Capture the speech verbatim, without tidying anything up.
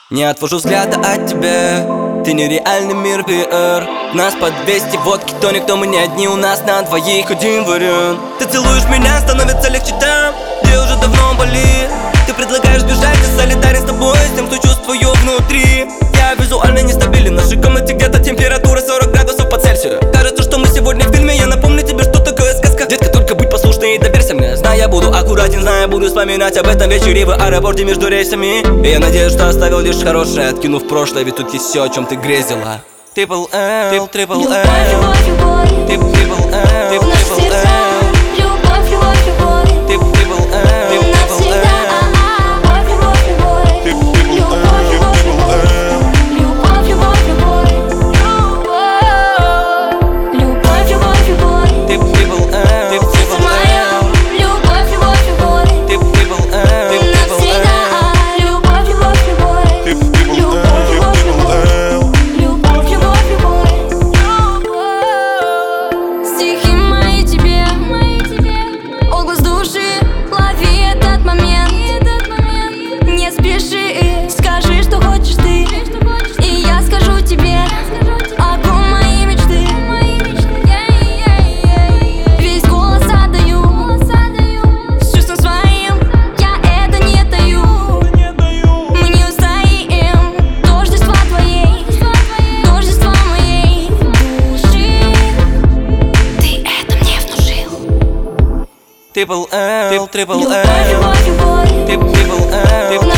Не отвожу взгляда от тебя, ты нереальный мир ви ар. Нас по двести водки, то никто, мы не одни, у нас на двоих один вариант. Ты целуешь меня, становится легче там, где уже давно болит. Ты предлагаешь бежать, я солидарен с тобой, с тем, что чувствую внутри. Я визуально нестабилен, в нашей комнате где-то температура сорок градусов по Цельсию. Кажется, что мы сегодня в фильме, я напомню тебе, что такое сказка. Детка, только будь послушной и доверься мне. Знаю, я буду аккуратен, знаю, я буду вспоминать об этом вечере в аэропорте между рейсами. И я надеюсь, что оставил лишь хорошее, откинув прошлое, ведь тут есть все, о чем ты грезила. Трипл Л, трипл Л, любовь, любовь, любовь, трипл Л, трипл Л, любовь, любовь, любовь, трипл Л, навсегда. Любовь, любовь, любовь, любовь, любовь, любовь, любовь, любовь, любовь, любовь, трипл Л, сердце мое, любовь, любовь, любовь, трипл Л, навсегда. Любовь, любовь, любовь, любовь, любовь, любовь, любовь, любовь, любовь. Стихи мои тебе, отглас души, лови этот момент. Не спеши, скажи, что хочешь ты, и я скажу тебе о ком мои мечты. Весь голос отдаю, с чувством своим, я это не таю. Мы не устоим, тождества твоей, тождества моей души. Ты это мне внушил. трипл Л, трипл Любовь, Л, любовь, любовь, трипл Л,